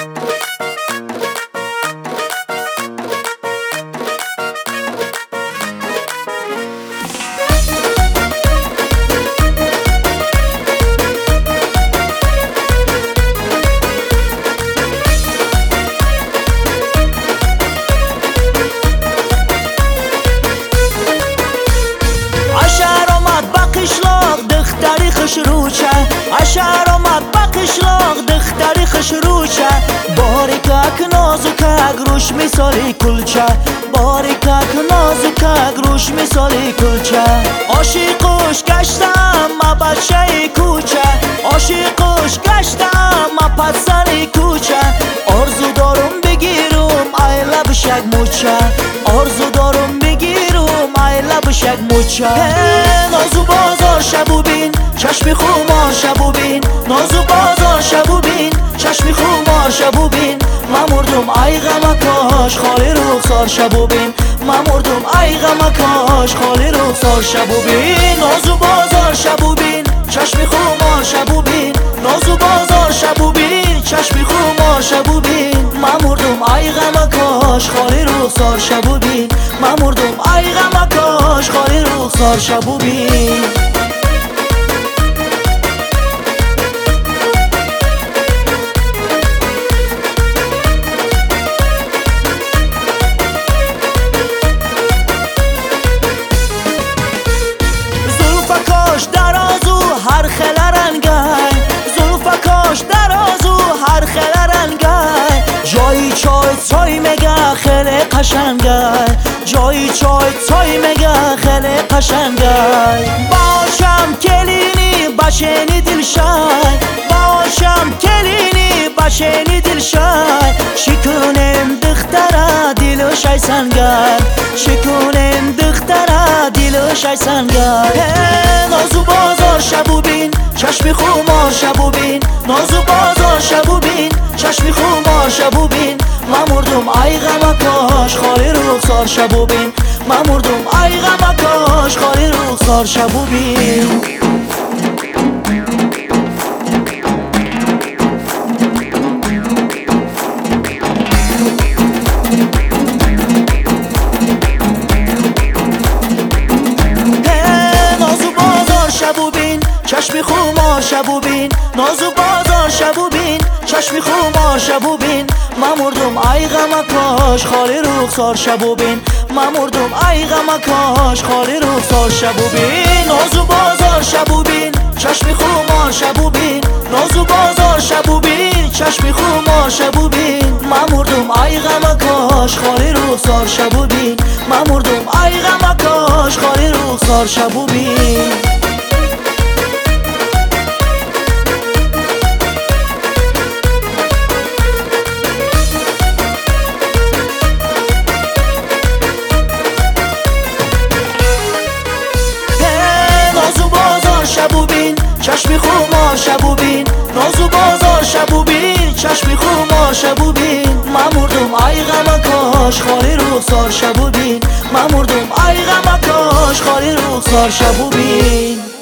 روچه اشعر آمد با قشلاق دختری خش روچه باریکک نازکک روش مثالی کلچه باریکک نازکک روش مثالی کلچه عاشقش گشتم ما بچه کوچه عاشقش گشتم ما پسر کوچه آرزو دارم بگیرم ای لبشک موچه آرزو دارم بگیرم ای لبشک موچه نازو بازار شبو بین چشمی خمار شبو بین نازو بازار شبو بین چشمی خمار شبو بین من مردم ای غم کاش خالی رخسار شبو بین من مردم ای غم کاش خالی رخسار شبو بین نازو بازار شبو بین چشمی خمار شبو بین نازو بازار شبو بین چشمی خمار شبو بین من مردم ای غم کاش خالی رخسار شبو بین من مردم ای غم کاش خالی رخسار شبو بین هر خلا رنگای زلفکاش درازو هر خلا رنگای جایی چای مگه خیلی قشنگای جایی چای مگه خیلی قشنگای باشم کلینی باشنی دلشای باشم کلینی باشنی شای شکونم دختره دیلوشای سنگر شکونم دختره دیلوشای سنگر نازو بازار شبو بین چشمی خمار شبو بین نازو بازار شبو بین چشمی خمار شبو بین من مردم ای غم کاش خالی رخسار شبو بین من مردم ای غم کاش خالی رخسار شبو بین چشمی خمار شبو بین نازو بازار شبو بین چشمی خمار شبو بین من مردم ای غم کاش خالی رخسار شبو بین من مردم ای غم کاش خالی رخسار شبو بین نازو بازار شبو بین چشمی خمار شبو بین نازو بازار شبو بین چشمی خمار شبو بین من مردم ای غم کاش خالی رخسار شبو بین من مردم ای غم کاش خالی رخسار شبو بین چشمی خمار شبو بین نازو بازار شبو بین چشمی خمار شبو بین من مردم ای غم کاش خالی رخسار شبو بین من مردم ای غم کاش خالی رخسار شبو بین